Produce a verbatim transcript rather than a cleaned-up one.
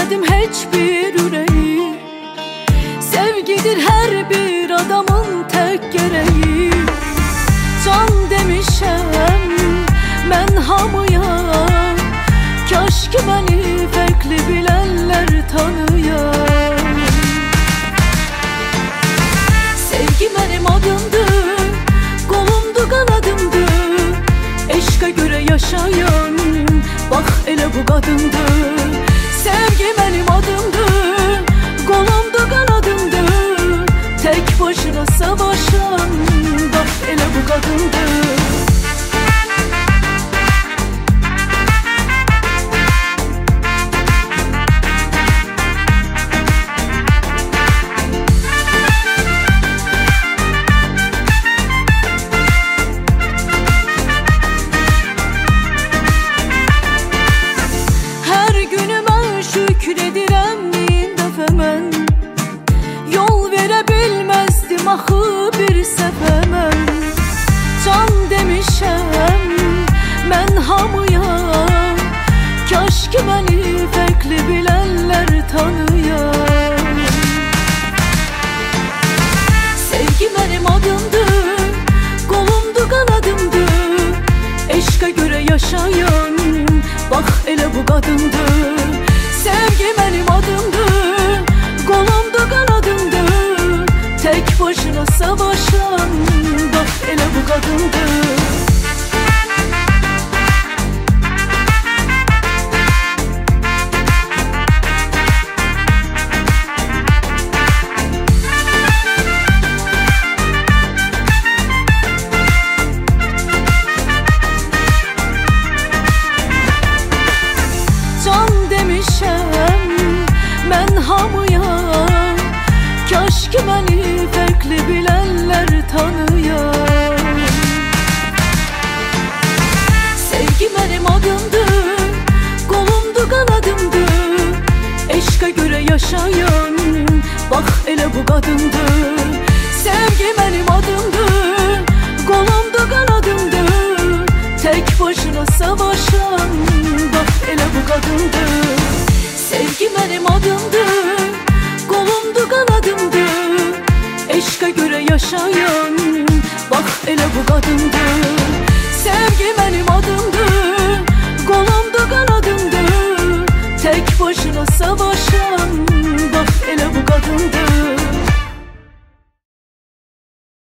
sevmedim hiçbir yüreği. Sevgidir her bir adamın tek gereği. Can demişem ben hamıya, kaş ki beni farklı bilenler tanıya. Sevgi benim adımdır, kolumdu kanadımdı. Eşka göre yaşayan bak ele bu kadındır. Sevgi benim adımdır, kolumdu kanadımdır. Tek başına savaşan bak ele bu kadındır. Şükredirəm min dəfə mən, yol verə bilməzdim axı bir səfə mən. Can demişəm mən hamıya, kaş ki məni fərqli bilənlər tanıya. Sevgi mənim adımdır, qolumdu qanadımdır. Eşqa görə yaşayan bax elə bu qadındır. Sevgi benim adımdır, kolumdu kanadımdır. Tek başına savaşan bak ele bu kadındır. Hamıya, kaş ki beni farklı bilenler tanıya. Sevgi benim adımdır, kolumdu kanadımdır. Eşka göre yaşayan bak ele bu kadındır. Sevgi benim adımdır, kolumdu kanadımdır. Tek başına savaşan bak ele bu kadındır. Sevgi benim adımdır, kolumdu kanadımdır. Eşka göre yaşayan bak ele bu kadındır. Sevgi benim adımdır, kolumdu kanadımdır. Tek başına savaşan